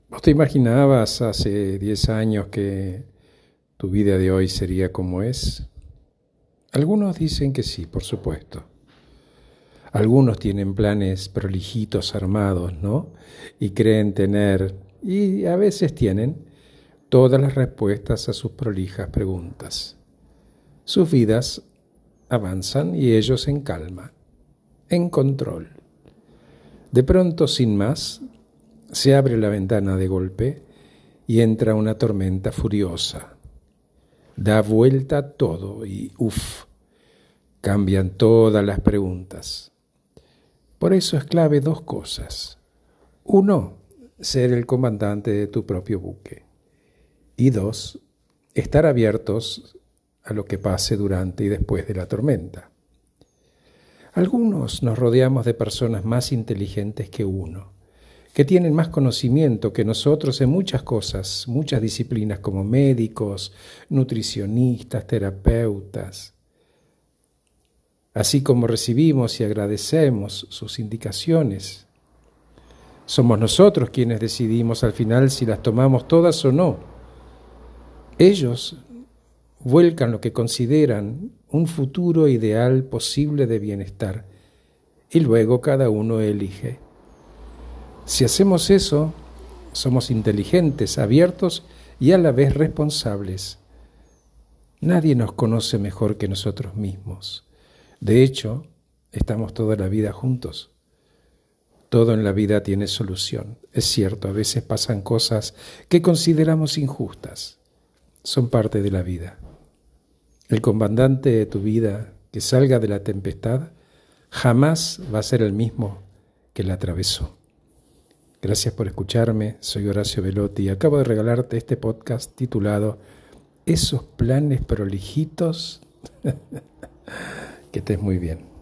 ¿Vos te imaginabas hace 10 años que tu vida de hoy sería como es? Algunos dicen que sí, por supuesto. Algunos tienen planes prolijitos armados, ¿no? Y creen tener, y a veces tienen, todas las respuestas a sus prolijas preguntas. Sus vidas avanzan y ellos en calma, en control. De pronto, sin más, se abre la ventana de golpe y entra una tormenta furiosa. Da vuelta todo y cambian todas las preguntas. Por eso es clave dos cosas. Uno, ser el comandante de tu propio buque. Y dos, estar abiertos a lo que pase durante y después de la tormenta. Algunos nos rodeamos de personas más inteligentes que uno, que tienen más conocimiento que nosotros en muchas cosas, muchas disciplinas como médicos, nutricionistas, terapeutas. Así como recibimos y agradecemos sus indicaciones, somos nosotros quienes decidimos al final si las tomamos todas o no. Ellos vuelcan lo que consideran un futuro ideal posible de bienestar y luego cada uno elige. Si hacemos eso, somos inteligentes, abiertos y a la vez responsables. Nadie nos conoce mejor que nosotros mismos. De hecho, estamos toda la vida juntos. Todo en la vida tiene solución. Es cierto, a veces pasan cosas que consideramos injustas. Son parte de la vida. El comandante de tu vida que salga de la tempestad jamás va a ser el mismo que la atravesó. Gracias por escucharme, soy Horacio Velotti y acabo de regalarte este podcast titulado Esos planes prolijitos. Que estés muy bien.